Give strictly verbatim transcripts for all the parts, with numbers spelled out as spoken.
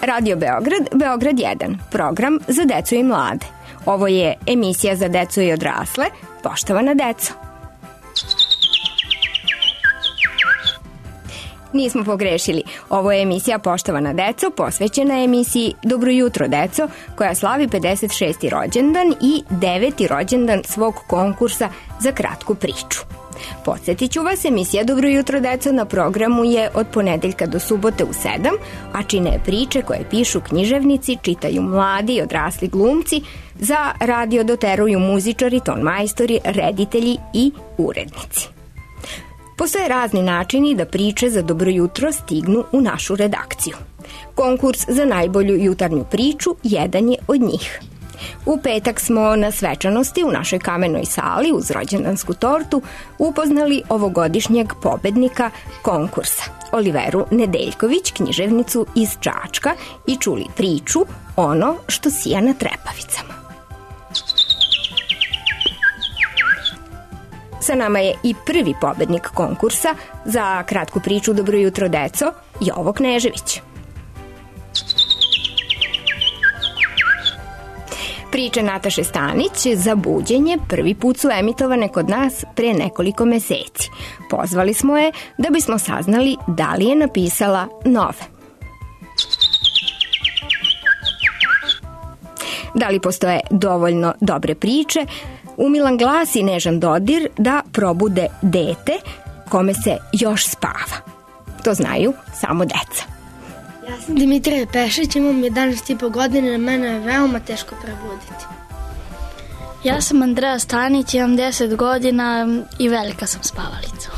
Radio Beograd, Beograd jedan, program za decu i mlade. Ovo je emisija za decu i odrasle, poštovana deco. Nismo pogrešili. Ovo je emisija Poštovana deco, posvećena emisiji Dobro jutro deco, koja slavi pedeset šesti rođendan i deveti rođendan svog konkursa za kratku priču. Podsjetit ću vas, emisija Dobro jutro deco na programu je od ponedeljka do subote u sedam, a čine je priče koje pišu književnici, čitaju mladi i odrasli glumci, za radio doteruju muzičari, ton majstori, reditelji i urednici. Postoje razni načini da priče za Dobro jutro stignu u našu redakciju. Konkurs za najbolju jutarnju priču jedan je od njih. U petak smo na svečanosti u našoj kamenoj sali uz rođendansku tortu upoznali ovogodišnjeg pobednika konkursa, Oliveru Nedeljković, književnicu iz Čačka, i čuli priču Ono što sija na trepavicama. Sa nama je i prvi pobednik konkursa za kratku priču Dobro jutro deco, Jovo Knežević. Priče Nataše Stanić za buđenje prvi put su emitovane kod nas pre nekoliko meseci. Pozvali smo je da bismo saznali da li je napisala nove. Da li postoje dovoljno dobre priče, umilan glas i nežan dodir da probude dete kome se još spava. To znaju samo deca. Ja sam Dimitrije Pešić, imam jedanaest i po godine, na mene je veoma teško prebuditi. Ja sam Andreja Stanić, imam deset godina i velika sam spavalica.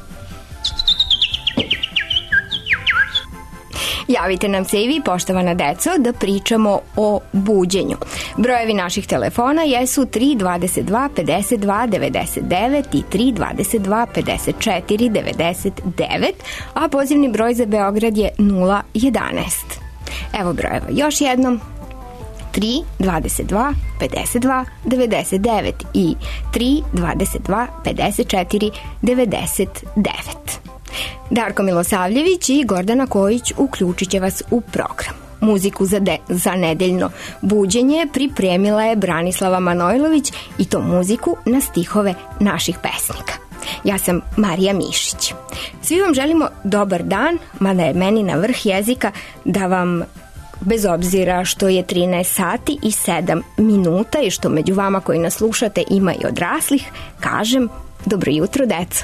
Javite nam se i vi, poštovana deco, da pričamo o buđenju. Brojevi naših telefona jesu tri dvadeset dva pedeset dva devedeset devet i tri dvadeset dva pedeset četiri devedeset devet, a pozivni broj za Beograd je nula jedanaest. Evo brojeva još jednom: tri dvadeset dva pedeset dva devedeset devet i tri dvadeset dva pedeset četiri devedeset devet. Darko Milosavljević i Gordana Kojić uključit će vas u program. Muziku za, de, za nedeljno buđenje pripremila je Branislava Manojlović, i to muziku na stihove naših pesnika. Ja sam Marija Mišić. Svi vam želimo dobar dan, mada je meni na vrh jezika da vam, bez obzira što je trinaest sati i sedam minuta i što među vama koji nas slušate ima i odraslih, kažem dobro jutro deco.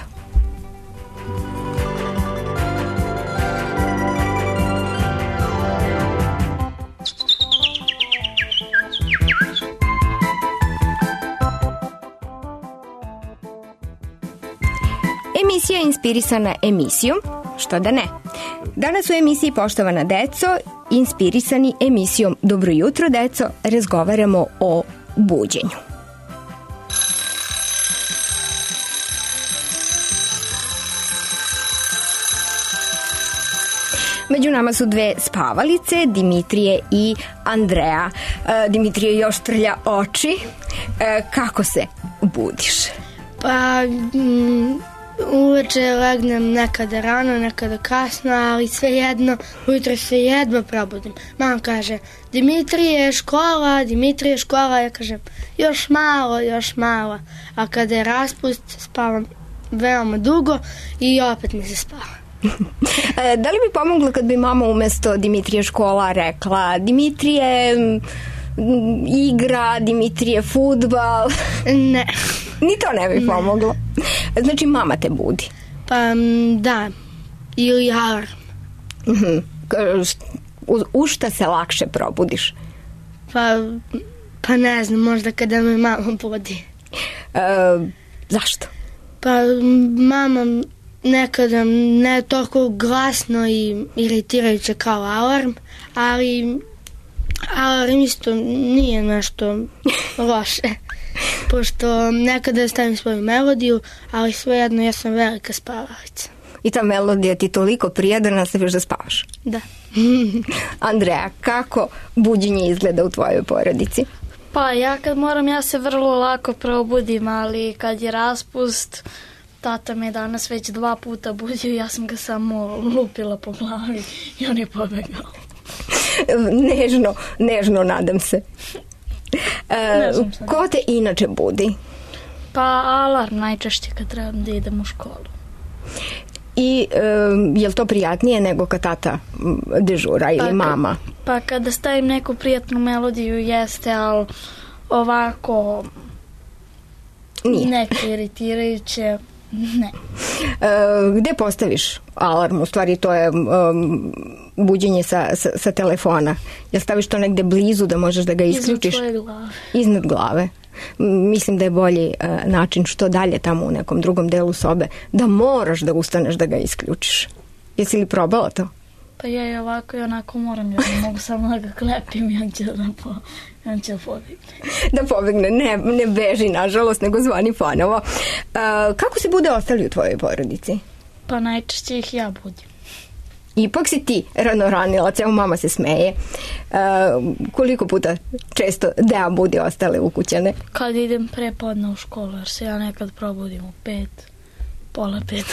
Emisija je inspirisana emisijom, što da ne. Danas u emisiji Poštovana deco, inspirisani emisijom Dobro jutro deco, razgovaramo o buđenju. Među nama su dve spavalice, Dimitrije i Andreja. Dimitrije još trlja oči. Kako se budiš? Pa... Mm... Uveče legnem nekada rano, nekada kasno, ali svejedno, ujutro se jedva probudim. Mama kaže, Dimitrije, škola, Dimitrije, škola. Ja kažem, još malo, još malo. A kada je raspust, spavam veoma dugo i opet mi se spava. Da li bi pomoglo kad bi mama umesto Dimitrije, škola rekla Dimitrije igra, Dimitrije fudbal? Ne. Ni to ne bi pomoglo. Znači mama te budi. Pa da, ili alarm. Uh-huh. U, u šta se lakše probudiš? Pa, pa ne znam, možda kada me mama budi. E, zašto? Pa mama nekada ne toliko glasno i iritirajuće kao alarm, ali alarm isto nije nešto loše. Pošto nekada stavim svoju melodiju, ali svejedno ja sam velika spavalica. I ta melodija ti toliko prija da nastaviš da spavaš? Da. Andreja, kako buđenje izgleda u tvojoj porodici? Pa ja kad moram, ja se vrlo lako probudim, ali kad je raspust, tata me danas već dva puta budio, ja sam ga samo lupila po glavi i on je pobegao. Nežno, nežno, nadam se. E, ko te inače budi? Pa alarm najčešće kad trebam da idem u školu. I e, je li to prijatnije nego kad tata dežura ili pa, mama? Pa kada stavim neku prijatnu melodiju jeste, ali ovako Nije. neke iritirajuće ne. E, gde postaviš alarm? U stvari to je um, buđenje sa, sa, sa telefona. Jel staviš to negde blizu da možeš da ga isključiš? Iznad svoje glave. Iznad glave. Mislim da je bolji uh, način što dalje tamo u nekom drugom delu sobe, da moraš da ustaneš da ga isključiš. Jesi li probala to? Pa ja i ovako i onako moram, jer ne mogu samo da ga klepim i on će da, po, on će da pobegne. Da pobegne, ne, ne beži nažalost, nego zvani fanovo. Uh, kako se bude ostali u tvojoj porodici? Pa najčešće ih ja budim. Ipak si ti ranoranilac, evo mama se smeje. Uh, koliko puta često Dea budi ostale ukućane? Kad idem prepodne u školu, jer se ja nekad probudim u pet, pola pet.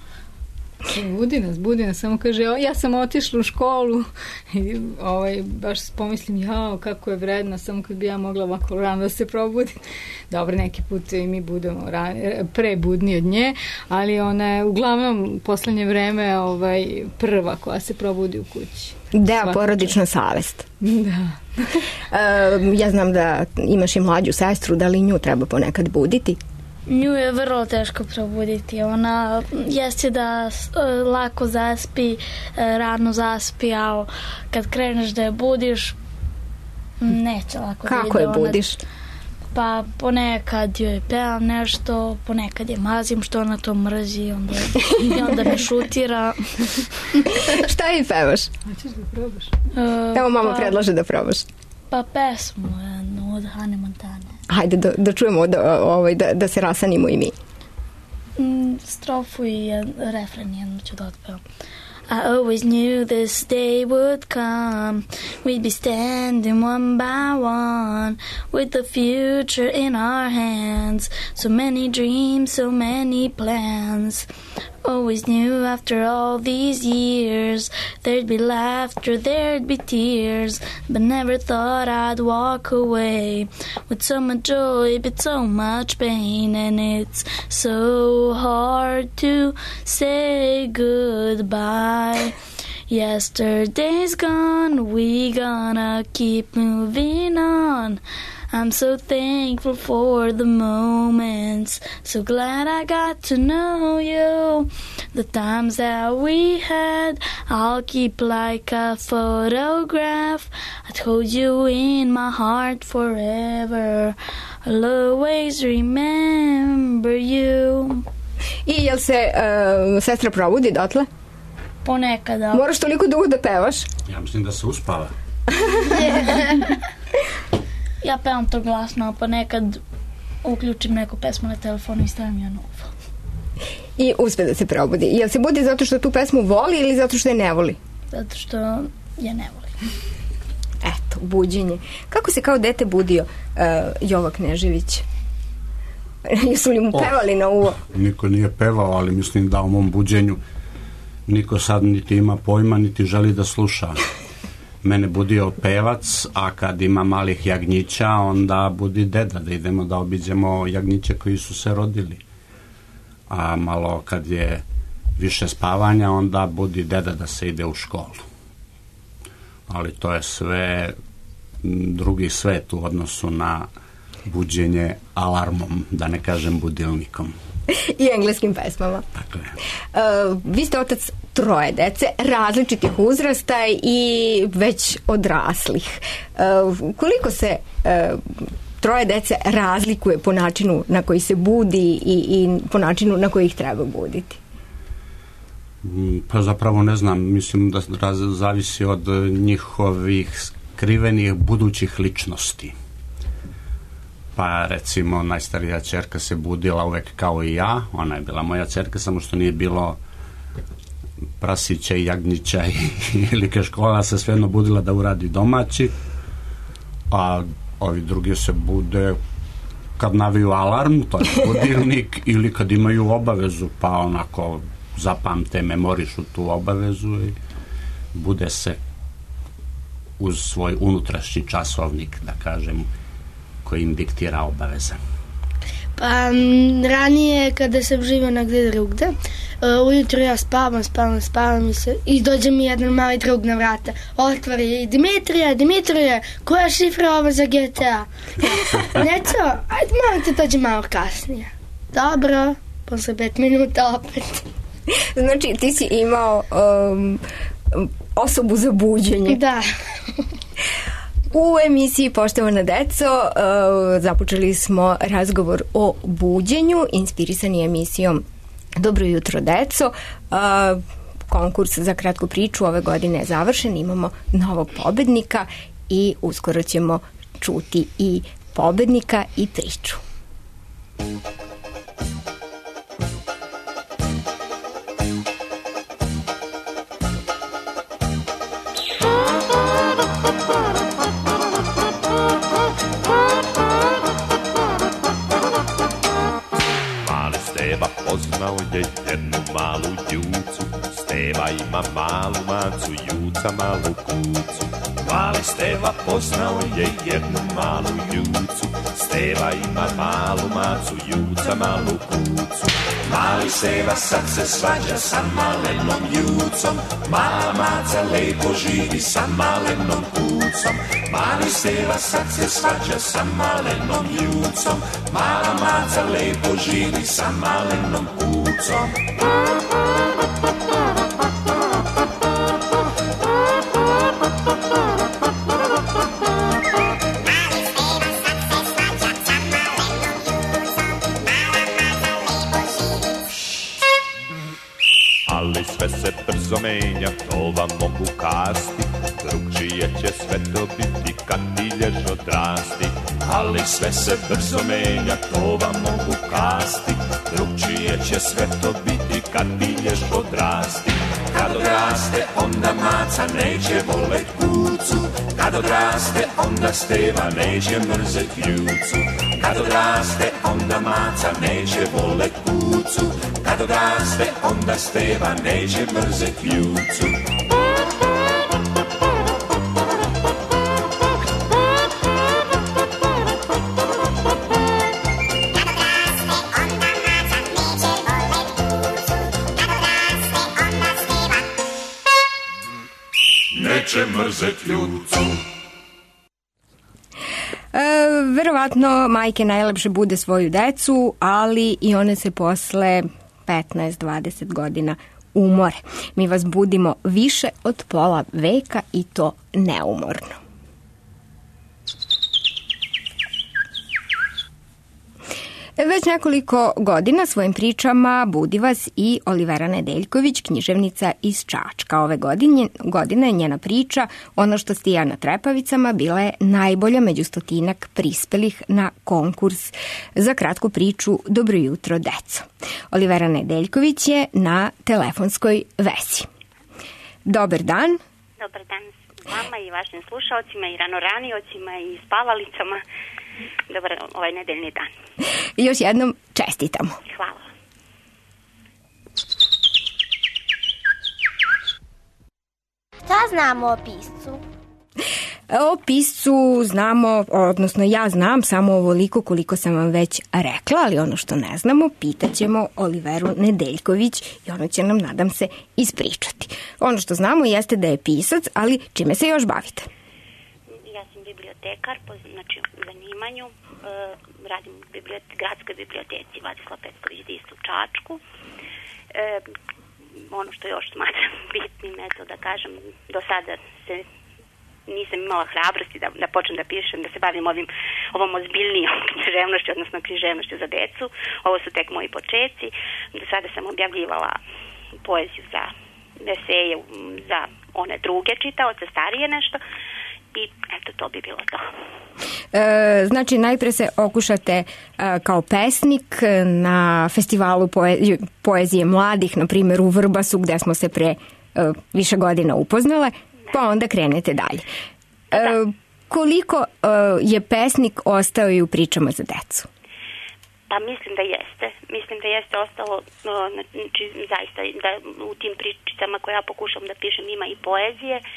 Budi nas, budi nas, samo kaže, ja sam otišla u školu i ovaj, baš pomislim, jao, kako je vredno, samo kad bi ja mogla ovako rano da se probudim. Dobro, neki put i mi budemo pre budni od nje, ali ona je uglavnom u poslednje vreme ovaj, prva koja se probudi u kući. Dea, svaka porodična savest. Da. uh, ja znam da imaš i mlađu sestru, da li nju treba ponekad buditi? Nju je vrlo teško probuditi. Ona jeste da uh, lako zaspi, uh, rano zaspi, ali kad kreneš da je budiš, neće lako kako da ide. je budiš? Ona, pa ponekad joj pevam nešto, ponekad je mazim što ona to mrzi, onda, i onda me šutira. Šta je pevaš? Hoćeš da probaš? Uh, Evo mama pa, predlaže da probaš. Pa pesmu jednu od Hane Montane. Hajde da, da čujemo, da, ovaj, da, da se rasanimo i mi. Mm, strofu i jed, refren jednu ću da otpevam. I always knew this day would come. We'd be standing one by one with the future in our hands. So many dreams, so many plans. Always knew after all these years there'd be laughter, there'd be tears, but never thought I'd walk away with so much joy but so much pain. And it's so hard to say goodbye. Yesterday's gone, we gonna keep moving on. I'm so thankful for the moments, so glad I got to know you. The times that we had, I'll keep like a photograph. I'd hold you in my heart forever. I'll always remember you. I jel se uh, sestra probudi dotle? Ponekada. Moraš toliko dugo da pevaš? Ja mislim da se uspava. Ja pevam to glasno, pa nekad uključim neku pesmu na telefonu i stavim je novo. I uspe da se probudi. Jel se budi zato što tu pesmu voli ili zato što je ne voli? Zato što je ne voli. Eto, buđenje. Kako se kao dete budio uh, Jovo Knežević? Jesu li mu pevali oh, na uvo? Niko nije pevao, ali mislim da u mom buđenju niko sad niti ima pojma, niti želi da sluša. Mene budio pevac, a kad ima malih jagnjića, onda budi deda, da idemo da obiđemo jagnjiće koji su se rodili. A malo kad je više spavanja, onda budi deda da se ide u školu. Ali to je sve drugi svet u odnosu na buđenje alarmom, da ne kažem budilnikom. I engleskim pesmama. Dakle. Uh, vi ste otac troje dece, različitih uzrasta i već odraslih. Uh, koliko se uh, troje dece razlikuje po načinu na koji se budi i, i po načinu na koji ih treba buditi? Pa zapravo ne znam, mislim da raz, zavisi od njihovih skrivenih budućih ličnosti. Pa recimo najstarija ćerka se budila uvek kao i ja, ona je bila moja ćerka, samo što nije bilo prasića i jagnjića ili škola, se svejedno budila da uradi domaći, a ovi drugi se bude kad naviju alarm, to je budilnik, ili kad imaju obavezu, pa onako zapamte, memorišu tu obavezu i bude se uz svoj unutrašnji časovnik, da kažem, koji im diktira obaveze? Pa ranije kada sam živio negde drugde, uh, ujutro ja spavam, spavam, spavam i, se, i dođe mi jedan mali drug na vrata. Otvori i Dimitrije, Dimitrije, koja je šifra ova za G T A? Neco, ajde malo te dođe malo kasnije. Dobro, posle pet minuta opet. Znači ti si imao um, osobu za buđenje. Da. U emisiji Poštovana deco uh, započeli smo razgovor o buđenju, inspirisani emisijom Dobro jutro deco. Uh, konkurs za kratku priču ove godine je završen, imamo novog pobednika i uskoro ćemo čuti i pobednika i priču. Poznao je jednu malu jucu, Steva ima malu macu, juca malu kucu. Mali Steva poznao je jednu malu jucu, Steva ima malu macu, juca malu kucu. Mali Steva sad se svađa sa malenom jucom, mala maca lepo živi sa malenom kucom. Mali Steva sad se svađa sa malenom jucom, mala maca lepo živi sa malenom kucom. Ali sve se brzo menja, to vam mogu kasti, drugčije će sve to biti kad ti lješ odrasti. Ali sve se brzo menja, to vam mogu kasti, drugčije će sve to biti kad ti lješ odrasti. Kad odraste, onda maca neće volet kucu, kad odraste, onda Steva neće mrzet jucu. Kad odraste, onda maca neće volet kucu, kad odraste, onda Steva neće mrzet jucu. Neće mrzet jucu. E, verovatno majke najlepše bude svoju decu, ali i one se posle petnaest dvadeset godina umore. Mi vas budimo više od pola veka i to neumorno. Već nekoliko godina svojim pričama budi vas i Olivera Nedeljković, književnica iz Čačka. Ove godine, godine njena priča Ono što stija na trepavicama bila je najbolja među stotinak prispelih na konkurs za kratku priču Dobro jutro deco. Olivera Nedeljković je na telefonskoj vezi. Dobar dan. Dobar dan vama i vašim slušalcima i ranoraniocima i spavalicama. Dobar ovaj nedeljni dan. I još jednom čestitamo. Hvala. Šta znamo o piscu? O piscu znamo, odnosno ja znam samo ovoliko koliko sam vam već rekla, ali ono što ne znamo pitaćemo Oliveru Nedeljković i ona će nam, nadam se, ispričati. Ono što znamo jeste da je pisac, ali čime se još bavite? Ja sam bibliotekar, po znači, zanimanju. E, radim u biblioteci, gradskoj biblioteci Vladislav Petković Dis u Čačku. E, ono što još smatram bitnim, eto da kažem, do sada se nisam imala hrabrosti da, da počnem da pišem, da se bavim ovim, ovom ozbiljnijom književnošću, odnosno književnošću za decu. Ovo su tek moji počeci. Do sada sam objavljivala poeziju za eseje, za one druge čitaoce, starije nešto. I eto, to bi bilo to. E, znači, najpre se okušate e, kao pesnik na festivalu poezije, poezije mladih, na primjer u Vrbasu, gde smo se pre e, više godina upoznale, pa onda krenete dalje. E, koliko e, je pesnik ostao i u pričama za decu? Pa mislim da jeste. Mislim da jeste ostalo, znači, zaista, da u tim pričicama koje ja pokušam da pišem ima i poezije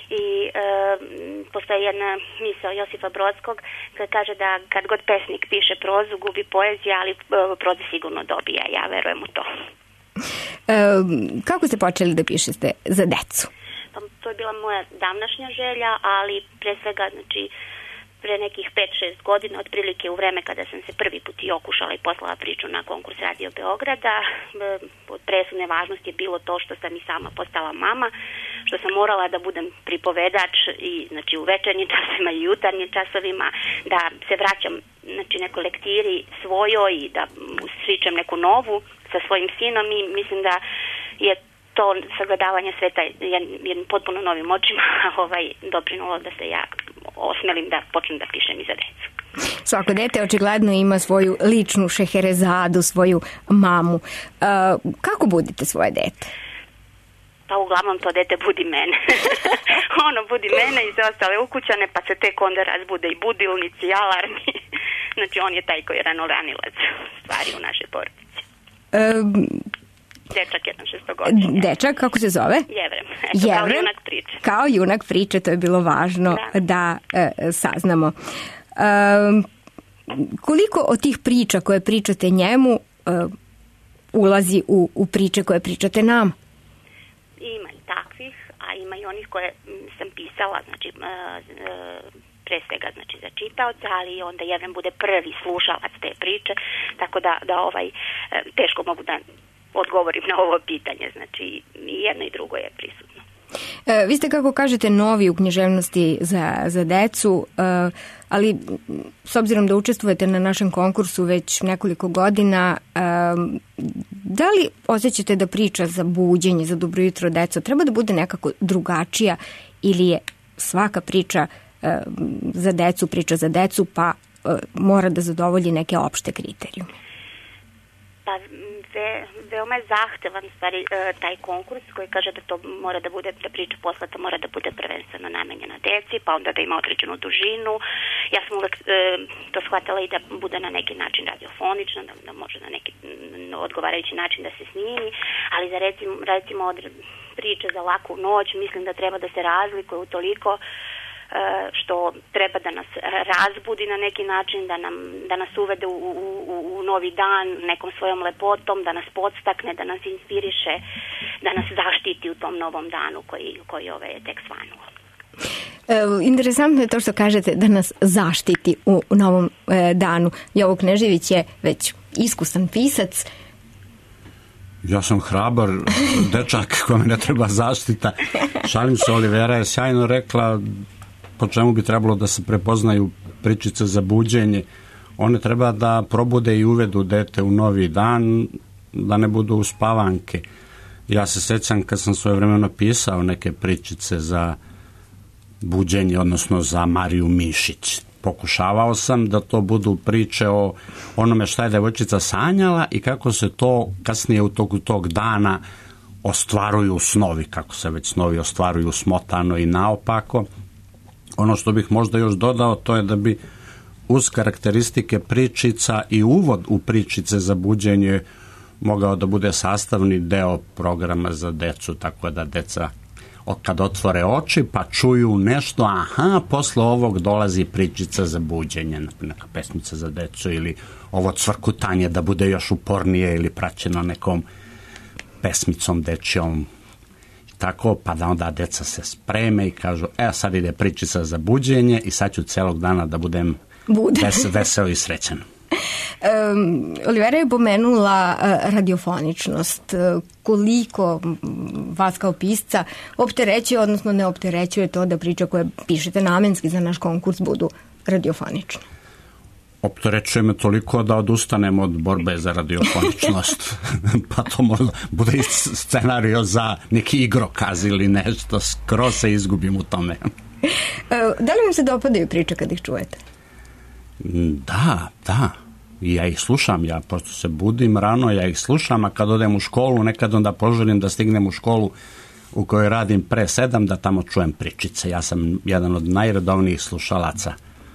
i e, postoji jedna misao Josipa Brodskog koja kaže da kad god pesnik piše prozu, gubi poezija, ali e, proza sigurno dobija. Ja verujem u to. E, kako ste počeli da pišete za decu? Pa, to je bila moja davnašnja želja, ali pre svega, znači, pre nekih pet šest godina, otprilike u vreme kada sam se prvi put i okušala i poslala priču na konkurs Radio Beograda, od presudne važnosti je bilo to što sam i sama postala mama, što sam morala da budem pripovedač i, znači, u večernjim časovima i jutarnjim časovima, da se vraćam, znači, nekoj lektiri svojoj i da sričem neku novu sa svojim sinom i mislim da je to sagledavanje sveta jednim potpuno novim očima ovaj, doprinulo da se ja osmelim da počnem da pišem i za decu. Svako dete očigledno ima svoju ličnu Šeherezadu, svoju mamu. Uh, kako budite svoje dete? Pa uglavnom to dete budi mene. Ono budi mene i sve ostale ukućane, pa se tek onda razbude i budilnici, i alarmi. Znači on je taj koji je ranoranilac stvari u našoj porodici. Um, Dečak jedan šestogodišnji. Dečak, kako se zove? Jevrem. Eto, Jevrem, kao junak priče. Kao junak priče, to je bilo važno da, da e, saznamo. E, koliko od tih priča koje pričate njemu e, ulazi u, u priče koje pričate nam? Ima i takvih, a ima i onih koje sam pisala, znači e, e, pre svega, znači, za čitaoca, ali onda Jevrem bude prvi slušalac te priče, tako da, da ovaj, e, teško mogu da odgovorim na ovo pitanje, znači i jedno i drugo je prisutno. E, vi ste, kako kažete, novi u književnosti za, za decu, e, ali s obzirom da učestvujete na našem konkursu već nekoliko godina, e, da li osjećate da priča za buđenje, za dobro jutro deco, treba da bude nekako drugačija ili je svaka priča e, za decu, priča za decu, pa e, mora da zadovolji neke opšte kriterijume? Pa ve, veoma je zahtevan stvari taj konkurs koji kaže da to mora da bude, da priča poslata mora da bude prvenstveno namenjena deci, pa onda da ima određenu dužinu. Ja sam uvek e, to shvatala i da bude na neki način radiofonično, da, da može na neki odgovarajući način da se snimi, ali za recimo, recimo od priče za laku noć mislim da treba da se razlikuje u toliko što treba da nas razbudi na neki način, da, nam, da nas uvede u, u, u novi dan nekom svojom lepotom, da nas podstakne, da nas inspiriše, da nas zaštiti u tom novom danu koji, koji ove je tek svanuo. E, interesantno je to što kažete da nas zaštiti u novom e, danu. Jovo Knežević je već iskusan pisac. Ja sam hrabar dečak kome ne treba zaštita. Šalim se, Olivera je sjajno rekla po čemu bi trebalo da se prepoznaju pričice za buđenje. One treba da probude i uvedu dete u novi dan, da ne budu uspavanke. Ja se sećam kad sam svojevremeno pisao neke pričice za buđenje, odnosno za Mariju Mišić. Pokušavao sam da to budu priče o onome šta je devojčica sanjala i kako se to kasnije u toku tog dana ostvaruju snovi, kako se već snovi ostvaruju smotano i naopako. Ono što bih možda još dodao, to je da bi uz karakteristike pričica i uvod u pričice za buđenje mogao da bude sastavni deo programa za decu, tako da deca kad otvore oči pa čuju nešto, aha, posle ovog dolazi pričica za buđenje, neka pesmica za decu ili ovo cvrkutanje da bude još upornije ili praćeno nekom pesmicom dečjom. Tako, pa da onda deca se spreme i kažu, evo sad ide pričica za buđenje i sad ću celog dana da budem ves, veseo i srećan. Um, Olivera je pomenula uh, radiofoničnost. Koliko vas kao pisca opterećuje, odnosno ne opterećuje to da priče koje pišete namenski za naš konkurs budu radiofonične? Opterećuje me toliko da odustanem od borbe za radiofoničnost. Pa to možda bude i scenario za neki igrokaz ili nešto. Skroz se izgubim u tome. Da li vam se dopadaju priče kad ih čujete? Da, da. Ja ih slušam. Ja pošto se budim rano, ja ih slušam, a kad odem u školu, nekad onda poželim da stignem u školu u kojoj radim pre sedam, da tamo čujem pričice. Ja sam jedan od najredovnijih slušalaca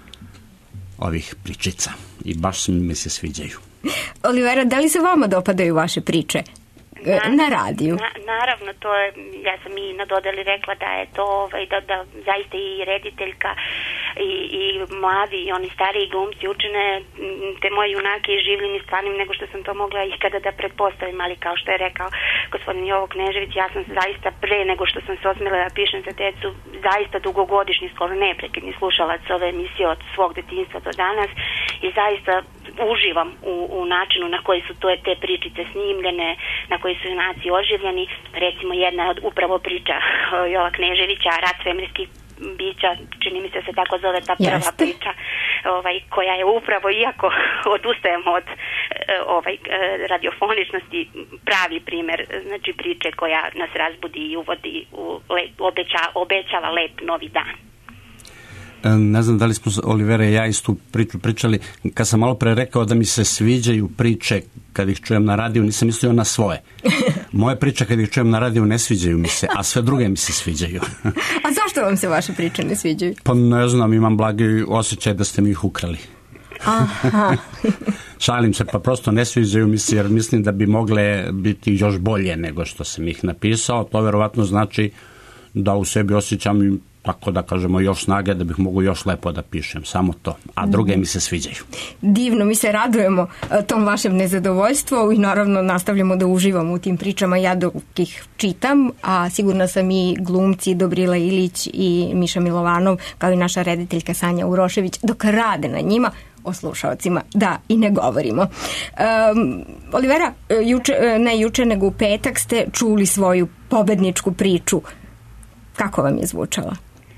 ovih pričica i baš mi se sviđaju. Olivera, da li se vama dopadaju vaše priče? na, na radiju. Na, naravno, to je, ja sam i na dodali rekla da je to, ovaj, da, da zaista i rediteljka i, i mladi i oni stariji glumci učine te moje junake i življim i stvarnim nego što sam to mogla ikada da pretpostavim, ali kao što je rekao gospodin Jovo Knežević, ja sam zaista pre nego što sam se osmela da pišem za decu, zaista dugogodišnji, skoro neprekidni slušalac ove emisije od svog detinjstva do danas i zaista uživam u, u načinu na koji su to, te pričice snimljene, na koji su junaci oživljeni. Recimo jedna od upravo priča Jova Kneževića, Rat svemirskih bića, čini mi se se tako zove ta prva Jeste. priča, ovaj, koja je upravo, iako odustajemo od ovaj, radiofoničnosti, pravi primer, znači priče koja nas razbudi i uvodi u le, obeća, obećava lep novi dan. Ne znam da li smo, Olivera i ja, istu priču pričali. Kad sam malo pre rekao da mi se sviđaju priče kad ih čujem na radiju, nisam mislio na svoje. Moje priče kad ih čujem na radiju ne sviđaju mi se, a sve druge mi se sviđaju. A zašto vam se vaše priče ne sviđaju? Pa ne znam, imam blagi osjećaj da ste mi ih ukrali. Aha. Šalim se, pa prosto ne sviđaju mi se jer mislim da bi mogle biti još bolje nego što sam ih napisao. To verovatno znači da u sebi osjećam, tako da kažemo, još snage da bih mogu još lepo da pišem, samo to, a druge mi se sviđaju. Divno, mi se radujemo tom vašem nezadovoljstvu i naravno nastavljamo da uživamo u tim pričama, ja dok ih čitam, a sigurno sam i glumci Dobrila Ilić i Miša Milovanov, kao i naša rediteljka Sanja Urošević, dok rade na njima, o slušalcima, da i ne govorimo. Um, Olivera, juče, ne juče nego u petak ste čuli svoju pobedničku priču. Kako vam je zvučala?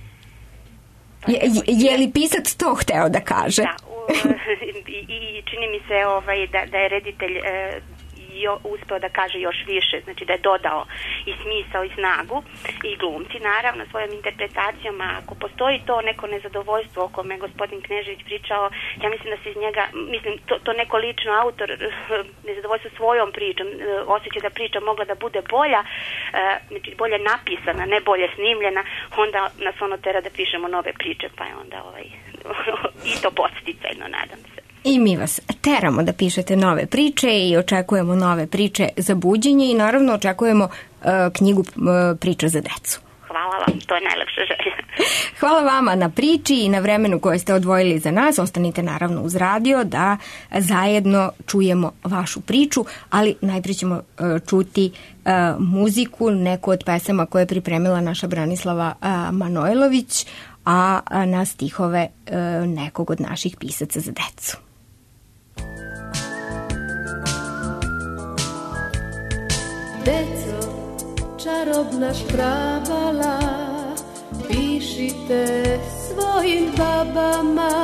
Je, je, je li pisac to hteo da kaže? Da, u, i, i čini mi se ovaj, da, da je reditelj e, jo, uspeo da kaže još više, znači da je dodao i smisao i snagu i glumci naravno svojom interpretacijom, a ako postoji to neko nezadovoljstvo o kome je gospodin Knežević pričao, ja mislim da se iz njega, mislim to, to neko lično autor nezadovoljstvo svojom pričom, osjeća da priča mogla da bude bolja, znači bolje napisana, ne bolje snimljena, onda nas ono tera da pišemo nove priče, pa je onda ovaj, i to podsticajno, nadam se. I mi vas teramo da pišete nove priče i očekujemo nove priče za buđenje i naravno očekujemo uh, knjigu uh, Priča za decu. Hvala vam, to je najlepša želja. Hvala vama na priči i na vremenu koje ste odvojili za nas. Ostanite naravno uz radio da zajedno čujemo vašu priču, ali najprije ćemo uh, čuti uh, muziku, neku od pesama koje je pripremila naša Branislava uh, Manojlović, a na stihove uh, nekog od naših pisaca za decu. Deco, čarobna škrabala, pišite svojim babama,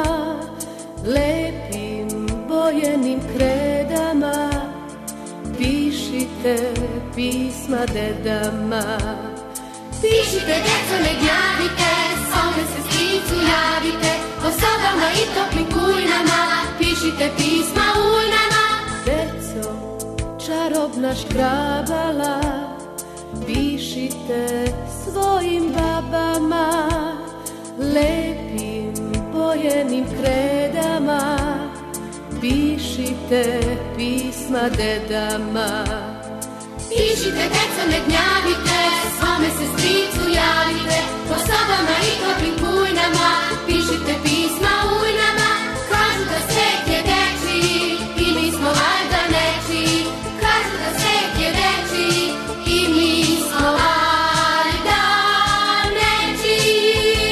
lepim bojenim kredama, pišite pisma dedama. Pišite, deco, ne gnjavite, svome se stricu javite, po sobama i toplim kujnama, pišite pisma ujnama. Deco, čarobna škrabala, pišite svojim babama, lepim bojenim kredama, pišite pisma dedama. Pišite, deco, ne gnjavite, svome se stricu javite, po sobama i toplim kujnama, pišite pisma ujnama. Kažu da svet je dečiji i mi smo valjda nečiji, kažu da svet je dečiji i mi smo valjda nečiji.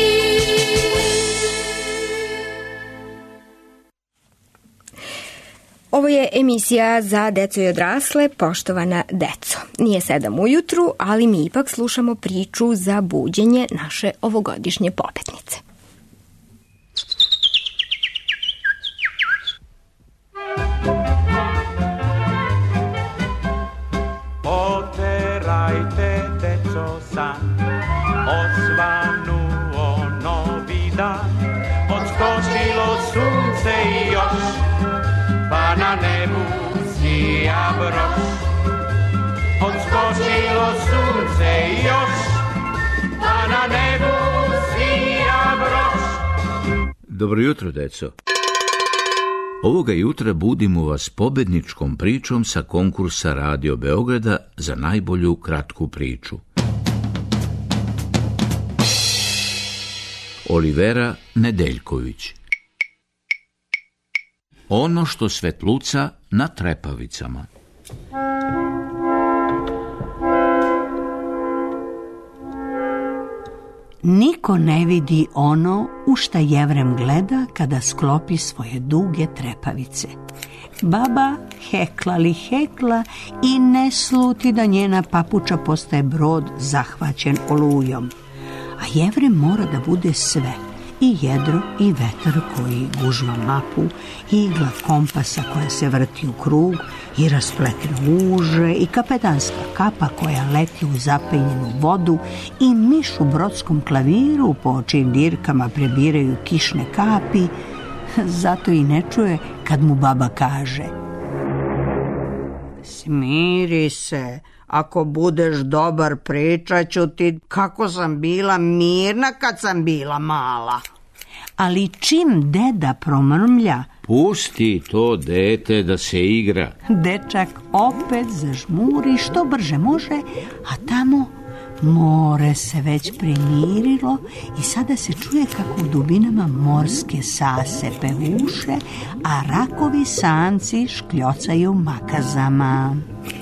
Ovo je emisija za decu i odrasle, poštovana deco. Nije sedam ujutru, ali mi ipak slušamo priču za buđenje naše ovogodišnje pobednice. Oterajte, deco, san, osvanuo novi dan, odskočilo sunce i još, pa na nebu sija broš. Odskočilo sunce i još, pa na nebu sija broš. Dobro jutro, deco. Ovoga jutra budimo vas pobedničkom pričom sa konkursa Radio Beograda za najbolju kratku priču. Olivera Nedeljković. Ono što svetluca na trepavicama. Niko ne vidi ono u šta Jevrem gleda kada sklopi svoje duge trepavice. Baba hekla li hekla i ne sluti da njena papuča postaje brod zahvaćen olujom. A Jevrem mora da bude sve, i jedro i vetar koji gužva mapu, i igla kompasa koja se vrti u krug, i raspleteno uže, i kapetanska kapa koja leti u zapenjenu vodu, i miš u brodskom klaviru po čijim dirkama prebiraju kišne kapi. Zato i ne čuje kad mu baba kaže: smiri se, ako budeš dobar pričat ću ti kako sam bila mirna kad sam bila mala. Ali čim deda promrmlja: pusti to dete da se igra, dečak opet zažmuri što brže može, a tamo more se već primirilo i sada se čuje kako u dubinama morske sase pevuše, a rakovi sanci škljocaju makazama.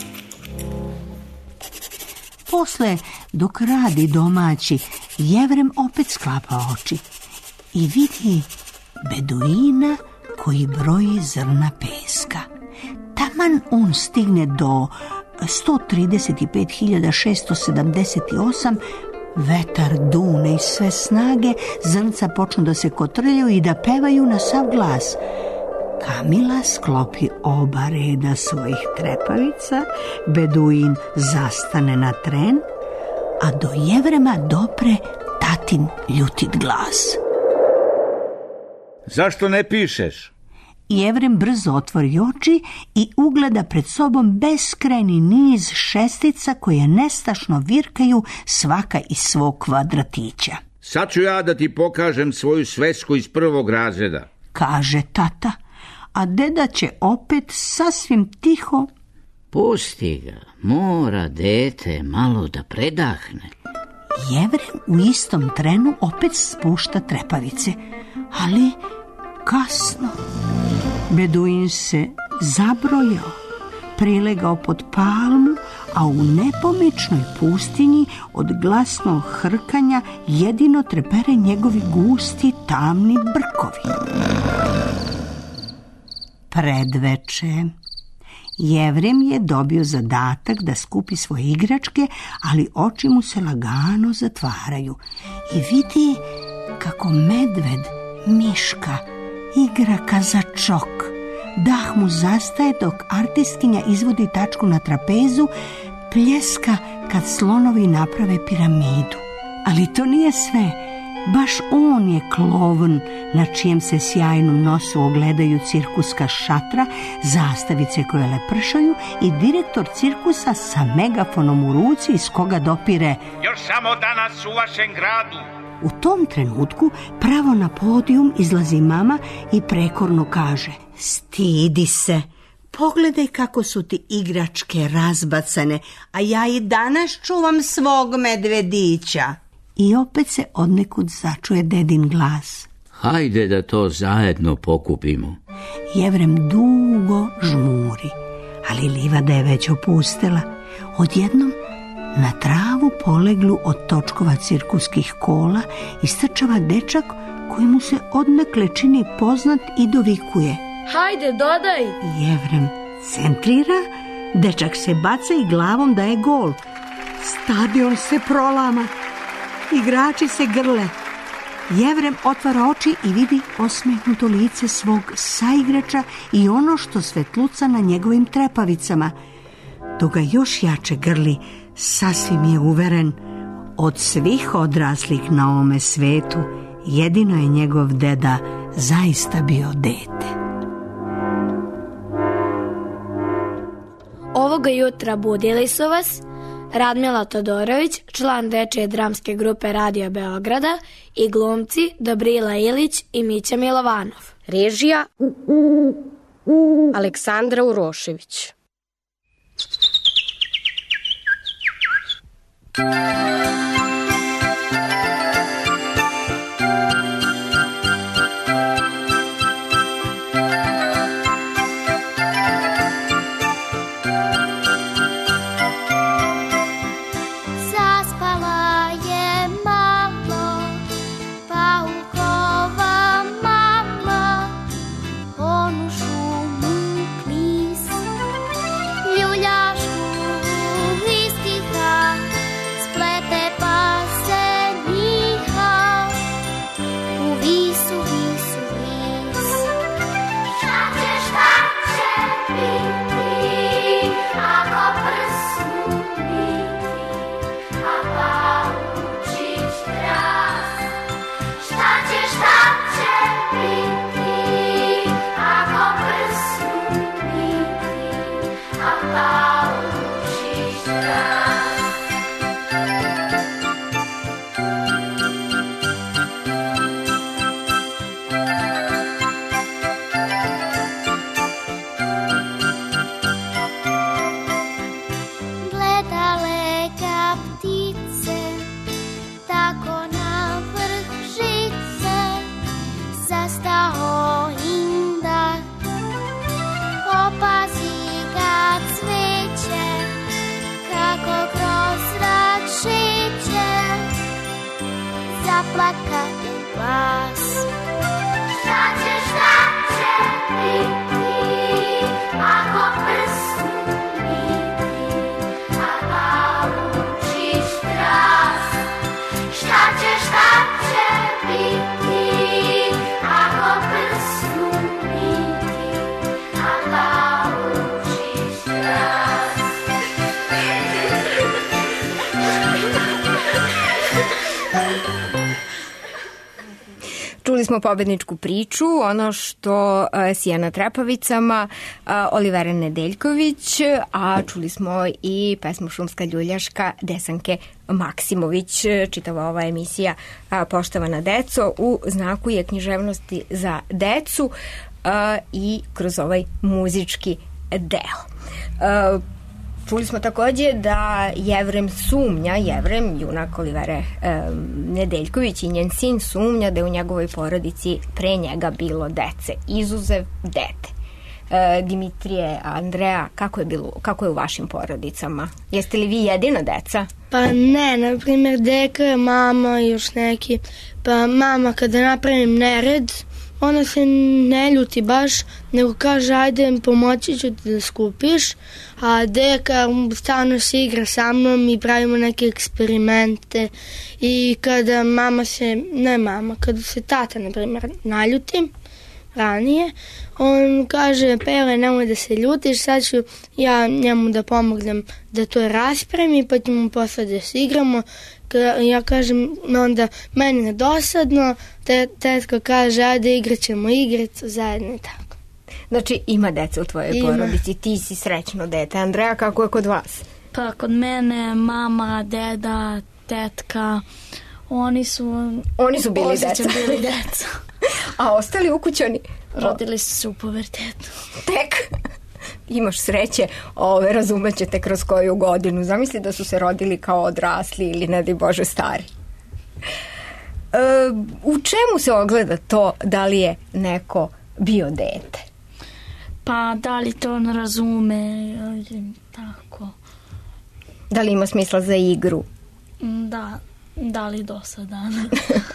Posle, dok radi domaći, Jevrem opet sklapa oči i vidi beduina koji broji zrna peska. Taman on stigne do sto trideset pet hiljada šesto sedamdeset osam, vetar dune iz sve snage, zrnca počnu da se kotrljaju i da pevaju na sav glas. Kamila sklopi oba reda svojih trepavica, beduin zastane na tren, a do Jevrema dopre tatin ljutit glas. Zašto ne pišeš? Jevrem brzo otvori oči i ugleda pred sobom beskrajni niz šestica koje nestašno virkaju svaka iz svog kvadratića. Sad ću ja da ti pokažem svoju svesku iz prvog razreda, kaže tata, a deda će opet sasvim tiho: pusti ga, mora dete malo da predahne. Jevrem u istom trenu opet spušta trepavice, ali kasno. Beduin se zabrojao, prilegao pod palmu, a u nepomičnoj pustinji od glasnog hrkanja jedino trepere njegovi gusti tamni brkovi. Predveče. Jevrem je dobio zadatak da skupi svoje igračke, ali oči mu se lagano zatvaraju i vidi kako medved, miška, igra kazačok. Dah mu zastaje dok artistkinja izvodi tačku na trapezu, pljeska kad slonovi naprave piramidu. Ali to nije sve. Baš on je klovn na čijem se sjajnom nosu ogledaju cirkuska šatra, zastavice koje lepršaju i direktor cirkusa sa megafonom u ruci iz koga dopire: još samo danas u vašem gradu. U tom trenutku pravo na podijum izlazi mama i prekorno kaže: stidi se, pogledaj kako su ti igračke razbacane, a ja i danas čuvam svog medvedića. I opet se odnekud začuje dedin glas: hajde da to zajedno pokupimo. Jevrem dugo žmuri, ali livada je već opustela. Odjednom na travu poleglu od točkova cirkuskih kola istrčava dečak koji mu se odnekle čini poznat i dovikuje: hajde, dodaj! Jevrem centrira, dečak se baca i glavom daje gol. Stadion se prolama, igrači se grle. Jevrem otvara oči i vidi osmehnuto lice svog saigrača i ono što svetluca na njegovim trepavicama. Dok ga još jače grli, sasvim je uveren: od svih odraslih na ovome svetu jedino je njegov deda zaista bio dete. Ovoga jutra budili su vas Radmila Todorović, član dečije dramske grupe Radio Beograda, i glumci Dobrila Ilić i Mića Milovanov. Režija Aleksandra Urošević. Čuli smo pobedničku priču, ono što uh, sija na trepavicama, uh, Olivera Nedeljković, a čuli smo i pesmu Šumska ljuljaška Desanke Maksimović. Čitava ova emisija uh, Poštovana deco u znaku je književnosti za decu uh, i kroz ovaj muzički deo. Uh, Čuli smo takođe da Jevrem sumnja, Jevrem, junak Olivere e, Nedeljković i njen sin sumnja da je u njegovoj porodici pre njega bilo dece, izuzev dete. E, Dimitrije, Andreja, kako je, bilo, kako je u vašim porodicama? Jeste li vi jedina deca? Pa ne, na primjer deka, mama i još neki. Pa mama kada napravim nered, ona se ne ljuti baš, nego kaže ajde pomoći ću ti da skupiš, a deka stalno se igra sa mnom i pravimo neke eksperimente i kada mama se, ne mama, kada se tata na primjer naljuti ranije, on kaže Pele nemoj da se ljutiš, sad ću ja njemu da pomognem da to raspremi pa ćemo posle da se igramo. Ja kažem onda meni nedosadno, te, tetka kaže ajde igrat ćemo igricu zajedno i tako. Znači ima deca u tvojoj ima. porodici, ti si srećno dete. Andreja, kako je kod vas? Pa kod mene mama, deda, tetka, oni su oni su bili deca. bili deca. A ostali ukućani? Rodili su se u pubertetu. Tek? Imaš sreće, ove razumećete kroz koju godinu. Zamisli da su se rodili kao odrasli ili ne daj Bože stari. E, u čemu se ogleda to da li je neko bio dete? Pa da li to on razume, tako. Da li ima smisla za igru? Da, da li dosadan.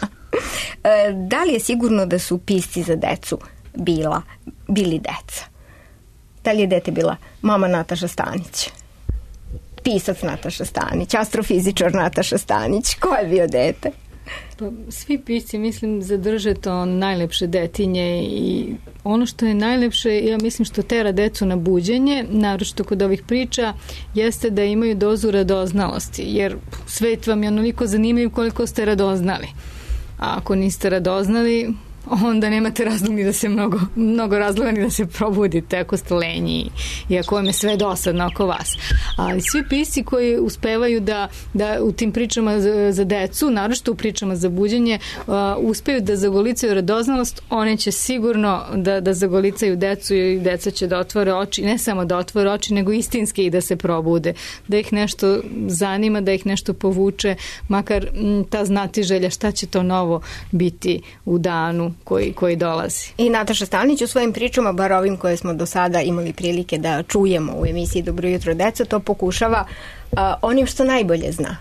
e, da li je sigurno da su pisci za decu bila, bili deca? Da li je dete bila mama Nataša Stanić, pisac Nataša Stanić, astrofizičar Nataša Stanić? Ko je bio dete? Pa, svi pisci, mislim, zadrže to najlepše detinje i ono što je najlepše, ja mislim što tera decu na buđenje, naročito kod ovih priča, jeste da imaju dozu radoznalosti, jer svet vam je onoliko zanimljiv koliko ste radoznali. A ako niste radoznali, onda nemate razlog ni da se mnogo, mnogo razloga ni da se probudite ako ste lenji i ako vam je sve dosadno oko vas. Ali svi pisci koji uspevaju da, da u tim pričama za, za decu, naročito u pričama za buđenje, uh, uspeju da zagolicaju radoznalost, one će sigurno da, da zagolicaju decu i deca će da otvore oči, ne samo da otvore oči, nego istinski i da se probude, da ih nešto zanima, da ih nešto povuče, makar m, ta znatiželja šta će to novo biti u danu koji, koji dolazi. I Nataša Stalnić u svojim pričama, bar ovim koje smo do sada imali prilike da čujemo u emisiji Dobro jutro deco, to pokušava a, onim što najbolje zna.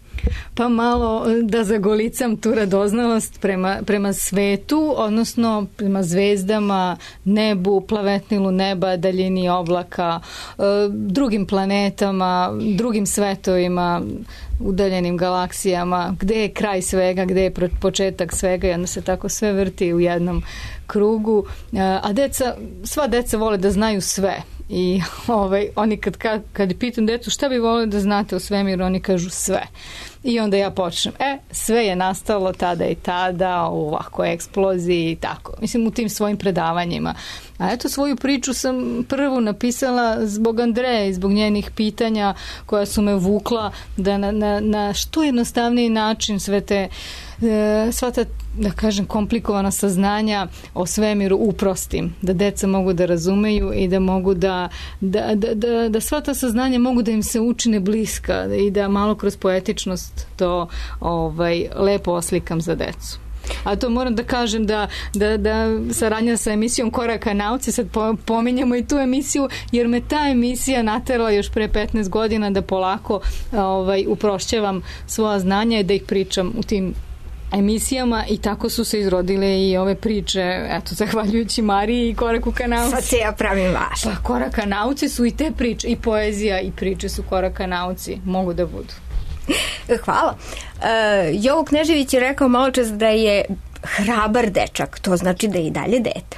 Pa malo da zagolicam tu radoznalost prema, prema svetu, odnosno prema zvezdama, nebu, plavetnilu neba, daljini oblaka, e, drugim planetama, drugim svetovima, udaljenim galaksijama, gde je kraj svega, gde je početak svega i onda se tako sve vrti u jednom krugu. A deca, sva deca vole da znaju sve. I ovaj, oni kad, kad, kad pitam decu šta bi volili da znate o svemiru, oni kažu sve. I onda ja počnem, e, sve je nastalo tada i tada, u ovako eksploziji i tako. Mislim, u tim svojim predavanjima. A eto, svoju priču sam prvu napisala zbog Andreje i zbog njenih pitanja koja su me vukla da na, na, na što jednostavniji način sve te e, sva ta, da kažem, komplikovana saznanja o svemiru uprostim, da deca mogu da razumeju i da mogu da, da, da, da, da sva ta saznanja mogu da im se učine bliska i da malo kroz poetičnost to ovaj, lepo oslikam za decu. A to moram da kažem da, da, da saradnja sa emisijom Koraka nauci, sad pominjamo i tu emisiju, jer me ta emisija naterala još pre petnaest godina da polako ovaj, uprošćavam svoja znanja i da ih pričam u tim emisijama i tako su se izrodile i ove priče, eto, zahvaljujući Mariji i Koraku ka nauci. Sad se ja pravim vaš. Pa Koraka nauci su i te priče, i poezija i priče su Koraka nauci, mogu da budu. Hvala. Uh, Jovo Knežević je rekao malo čas da je hrabar dečak, to znači da je i dalje dete.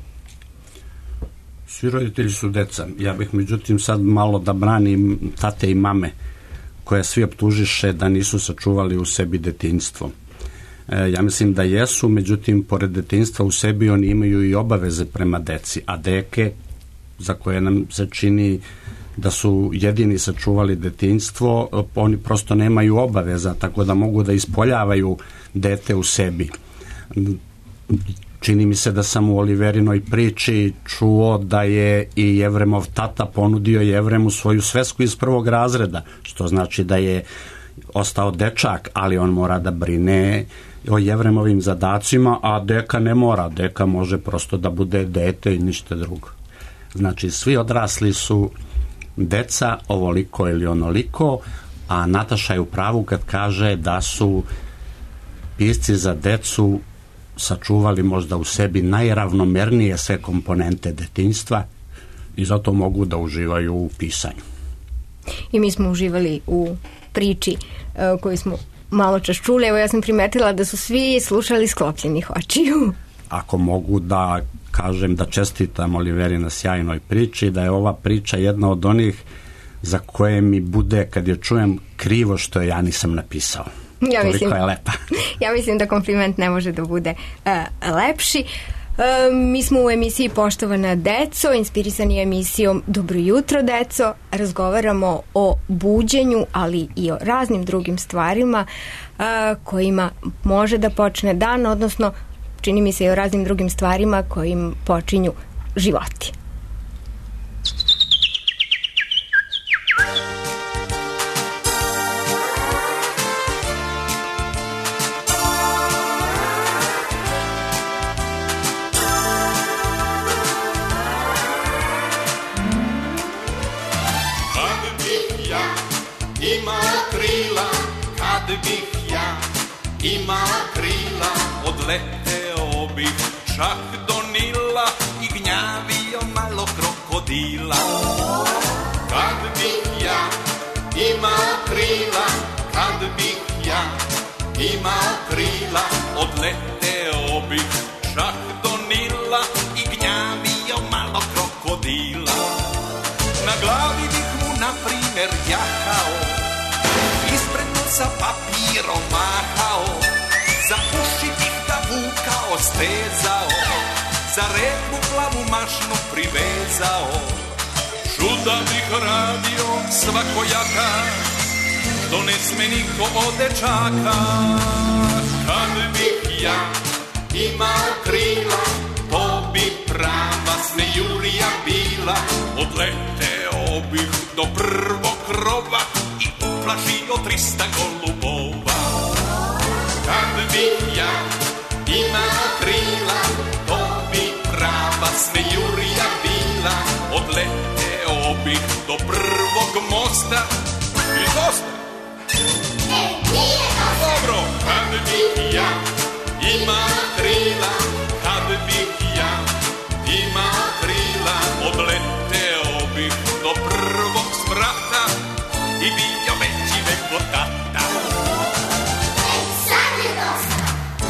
Svi roditelji su deca. Ja bih međutim sad malo da branim tate i mame koje svi optužiše da nisu sačuvali u sebi detinjstvo. E, ja mislim da jesu, međutim pored detinjstva u sebi oni imaju i obaveze prema deci, a deke za koje nam se čini da su jedini sačuvali detinjstvo, oni prosto nemaju obaveza, tako da mogu da ispoljavaju dete u sebi. Čini mi se da sam u Oliverinoj priči čuo da je i Jevremov tata ponudio Jevremu svoju svesku iz prvog razreda, što znači da je ostao dečak, ali on mora da brine o Jevremovim zadacima, a deka ne mora. Deka može prosto da bude dete i ništa drugo. Znači, svi odrasli su deca, ovoliko ili onoliko, a Nataša je u pravu kad kaže da su pisci za decu sačuvali možda u sebi najravnomernije sve komponente detinjstva i zato mogu da uživaju u pisanju. I mi smo uživali u priči uh, koju smo malo čas čuli. Evo, ja sam primetila da su svi slušali sklopljenih očiju. Ako mogu da kažem da čestitam Oliveri na sjajnoj priči, da je ova priča jedna od onih za koje mi bude, kad je čujem, krivo što je ja nisam napisao. Ja Toliko mislim, je lepa. Ja mislim da kompliment ne može da bude uh, lepši. Uh, mi smo u emisiji Poštovana deco, inspirisani emisijom Dobro jutro deco, razgovaramo o buđenju, ali i o raznim drugim stvarima uh, kojima može da počne dan, odnosno čini mi se i o raznim drugim stvarima kojim počinju životi. Imao krila, odleteo bih čak do Nila i gnjavio malo krokodila. Kad bih ja imao krila, kad bih ja imao krila, odleteo bih čak do Nila i gnjavio malo krokodila. Na glavi bih mu na primer jahao, ispred nosa papirom mahao, za uši bih ga vukao, stezao, za reku plavu mašnu privezao. Čuda bih radio svakojaka, što ne sme niko od dečaka. Kad bih ja imao krila, to bi prava smejurija bila. Odleteo bih do prvog krova i uplašio trista golubova. Kad bih ja imao krila, to bi prava smejurija bila. Odleteo bih do prvog mosta i dosta. E, nije dosta. Dobro, kad bih ja imao krila, kad bih ja imao krila, odleteo bih do prvog sprata i bio veći nego tata. E, sad je dosta.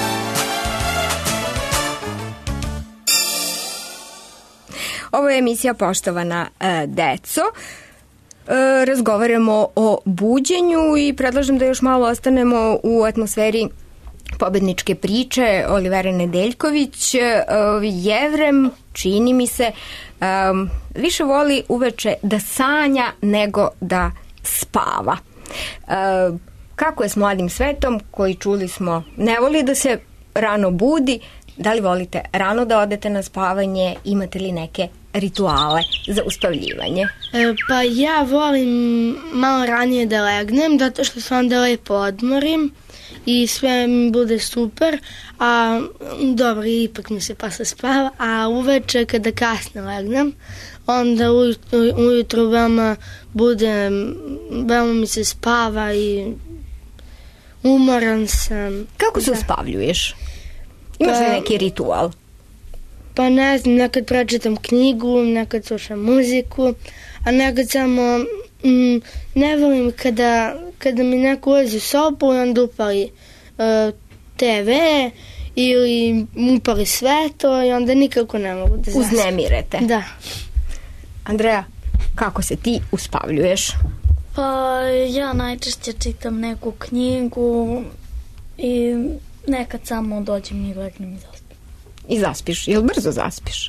Ovo je emisija Poštovana e, deco. E, razgovaramo o buđenju i predlažem da još malo ostanemo u atmosferi pobedničke priče Olivere Nedeljković. E, Jevrem, čini mi se, e, više voli uveče da sanja nego da spava. E, kako je s mladim svetom koji, čuli smo, ne voli da se rano budi? Da li volite rano da odete na spavanje? Imate li neke rituale za uspavljivanje? E, pa ja volim malo ranije da legnem, zato što se onda lepo odmorim i sve mi bude super, a dobro, ipak mi se posle spava, a uveče kada kasno legnem, onda ujutru, ujutru veoma budem, veoma mi se spava i umoran sam. Kako se uspavljuješ? Imaš li neki ritual? Pa ne znam, nekad pročitam knjigu, nekad slušam muziku, a nekad samo mm, ne volim kada, kada mi neko ulazi u sobu i onda upali uh, te ve ili upali svetlo i onda nikako ne mogu da zaspim. Uznemirete? Da. Andreja, kako se ti uspavljuješ? Pa ja najčešće čitam neku knjigu i nekad samo dođem i legnem i zaspim. I zaspiš? Jel brzo zaspiš?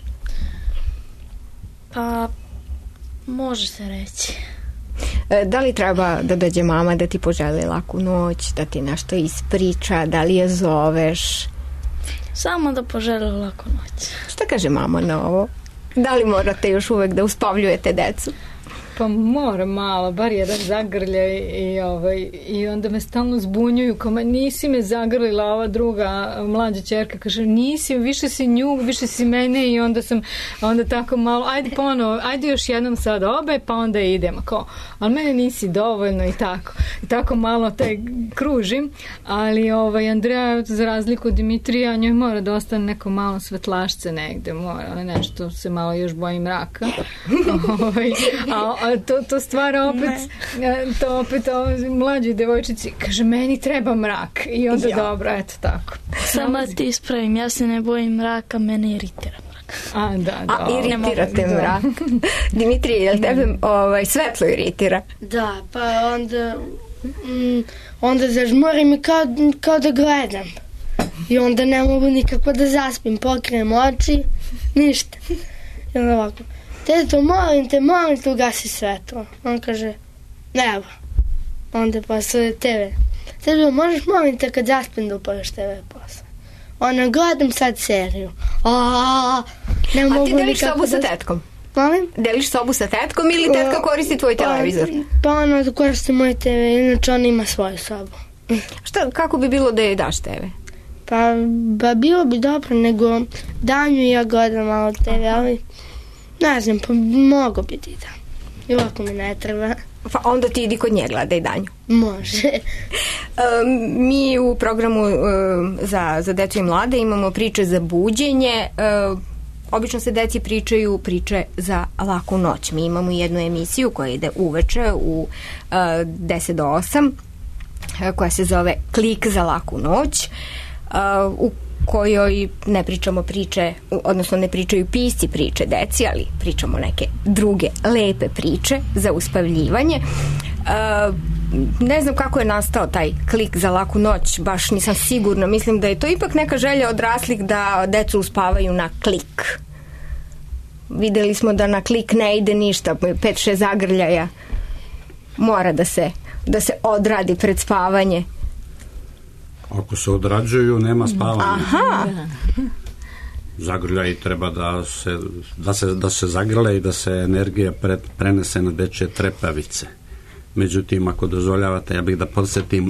Pa, može se reći. E, da li treba da dođe mama da ti poželi laku noć, da ti nešto ispriča, da li je zoveš? Samo da poželi laku noć. Šta kaže mama na ovo? Da li morate još uvek da uspavljujete decu? Pa mora malo, bar jedan zagrljaj i, ovaj, i onda me stalno zbunjuju, kao ma nisi me zagrlila, ova druga mlađa ćerka kaže nisi, više si nju, više si mene i onda sam onda tako malo, ajde ponovo, ajde još jednom sad obe, pa onda idemo, kao, ali mene nisi dovoljno i tako. I tako malo te kružim, ali ovaj, Andreja, za razliku od Dimitrija, njoj mora da ostane neko malo svetlašce negde, mora, ali nešto se malo još boji mraka. ovaj, a A to, to stvara opet ne. to opet o mlađoj devojčici kaže meni treba mrak i onda ja. Dobro, eto tako. Samo ti ispravim, ja se ne bojim mraka, mene iritira mrak. A, da, da. A, iritira te mrak. Dimitrije, jel tebe ovaj, svetlo iritira? Da, pa onda mm, onda zažmorim i kao, kao da gledam. I onda ne mogu nikako da zaspim, pokrijem oči, ništa. I onda ovako, teto, molim te, molim te, ugasi svetlo. On kaže, evo. Onda posle te ve. Teto, možeš, molim te, kad zaspim da upališ te ve posle. Ona, gledam sad seriju. A, ne A mogu ti deliš sobu da... sa tetkom? Molim? Deliš sobu sa tetkom ili tetka koristi tvoj televizor? Pa, pa ona koristi moj te ve, inače ona ima svoju sobu. Šta, kako bi bilo da je daš te ve? Pa, ba, bilo bi dobro, nego danju ja gledam malo te ve, ali ne znam, pa mogo bi ti da. I ovako mi ne treba. Pa onda ti idi kod nje gledaj danju. Može. um, mi u programu um, za, za decu i mlade imamo priče za buđenje. Um, obično se deci pričaju priče za laku noć. Mi imamo jednu emisiju koja ide uveče u uh, deset do osam uh, koja se zove Klik za laku noć, uh, u kojoj ne pričamo priče, odnosno ne pričaju pisci priče deci, ali pričamo neke druge lepe priče za uspavljivanje. Uh, ne znam kako je nastao taj klik za laku noć, baš nisam sigurna. Mislim da je to ipak neka želja odraslih da decu uspavaju na klik. Videli smo da na klik ne ide ništa, pet šest zagrljaja mora da se, da se odradi pred spavanje. Ako se odrađuju, nema spavanja. Aha. Zagrljaj treba da se, da se, da se zagrle i da se energija pre, prenese na dečje trepavice. Međutim, ako dozvoljavate, ja bih da podsjetim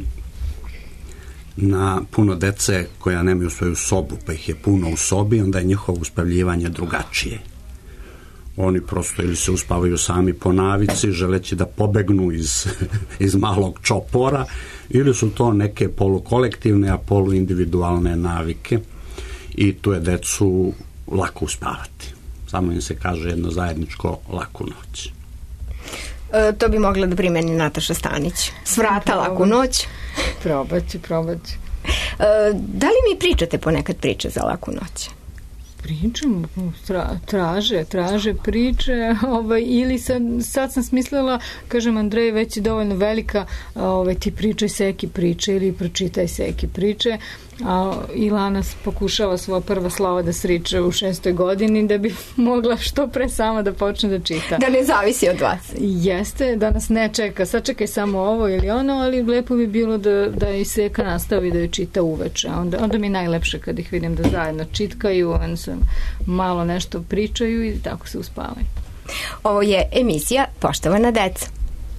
na puno dece koja nemaju svoju sobu, pa ih je puno u sobi, onda je njihovo uspavljivanje drugačije. Oni prosto ili se uspavaju sami po navici, želeći da pobegnu iz, iz malog čopora, ili su to neke polukolektivne, a poluindividualne navike i tu je decu lako uspavati. Samo im se kaže jedno zajedničko laku noć. E, to bi mogla da primeni Nataša Stanić. Svrata laku noć. Probaću, probaću. E, da li mi pričate ponekad priče za laku noć? Pričam, tra, traže, traže priče, ovaj, ili sad, sad sam smislila, kažem, Andrej, već je dovoljno velika, ovaj, ti pričaj seki priče ili pročitaj seki priče, a Ilana pokušava svoja prva slova da sriče u šestoj godini da bi mogla što pre sama da počne da čita. Da ne zavisi od vas. Jeste, da nas ne čeka, sad čekaj samo ovo ili ono, ali lepo bi bilo da, da i seka nastavi da joj čita uveče. Onda, onda mi je najlepše kad ih vidim da zajedno čitkaju, onda se malo nešto pričaju i tako se uspavaju. Ovo je emisija Poštovana deca.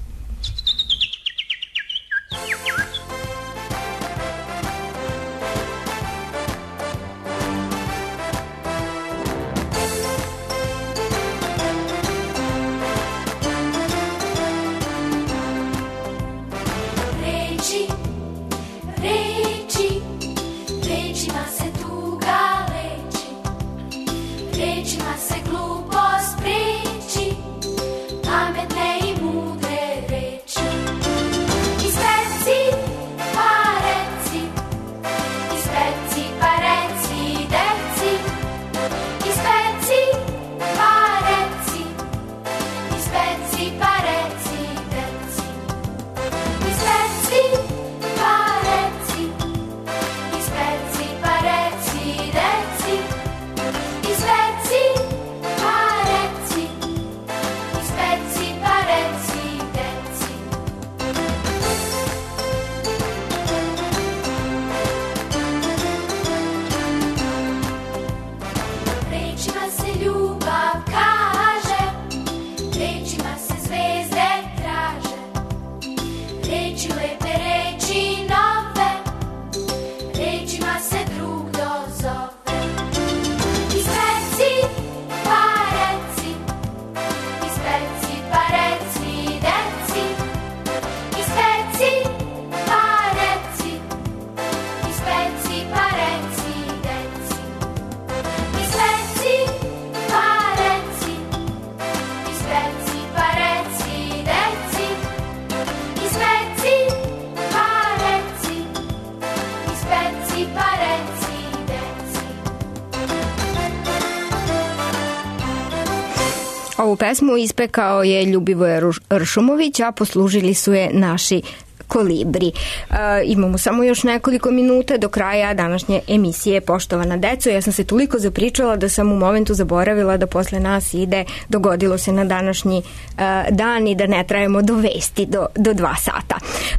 Ovu pesmu ispekao je Ljubivoje Ršumović, a poslužili su je naši Kolibri. E, imamo samo još nekoliko minuta do kraja današnje emisije Poštovana deco. Ja sam se toliko zapričala da sam u momentu zaboravila da posle nas ide Dogodilo se na današnji e, dan i da ne trajemo do vesti do, do dva sata.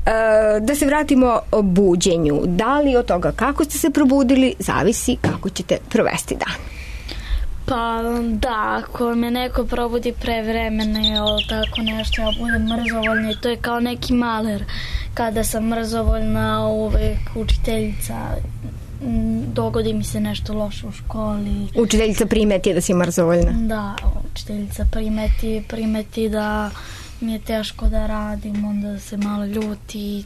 E, da se vratimo o buđenju. Da li od toga kako ste se probudili zavisi kako ćete provesti dan? Pa da, ako me neko probudi prevremeno ili tako nešto, ja budem mrzovoljna i to je kao neki maler. Kada sam mrzovoljna, uvek učiteljica, dogodi mi se nešto loše u školi. Učiteljica primeti da si mrzovoljna? Da, učiteljica primeti, primeti da mi je teško da radim, onda se malo ljuti.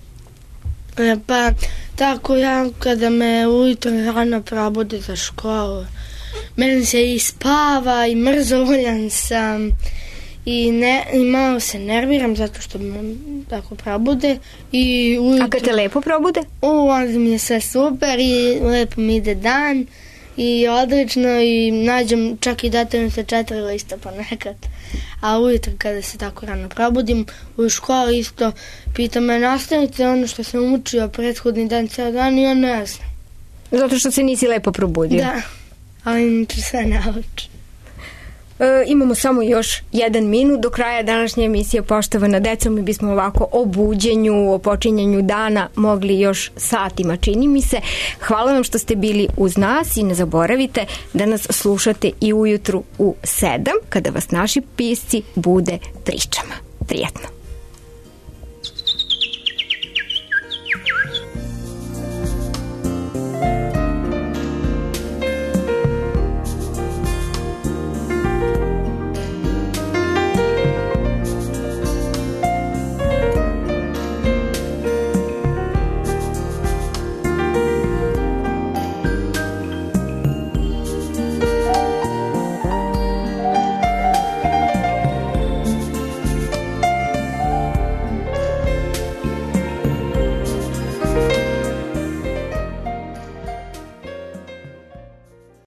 E, pa tako ja kada me ujutro rano probude za školu, meni se i spava i mrzovoljan sam i, ne, i malo se nerviram zato što me tako probude. I ujutro, a kad te lepo probude? U, onda mi je sve super i lepo mi ide dan i odlično i nađem čak i datujem sa četiri lista ponekad. A ujutro kada se tako rano probudim, u školi isto pita me nastavnice ono što sam učio prethodni dan ceo dan i on ne zna. Zato što se nisi lepo probudio? Da, ali niče sve nauči. E, imamo samo još jedan minut do kraja današnje emisije Poštovana deco. Mi bismo ovako o buđenju, o počinjanju dana mogli još satima, čini mi se. Hvala vam što ste bili uz nas i ne zaboravite da nas slušate i ujutru u sedam kada vas naši pisci bude pričama. Prijetno.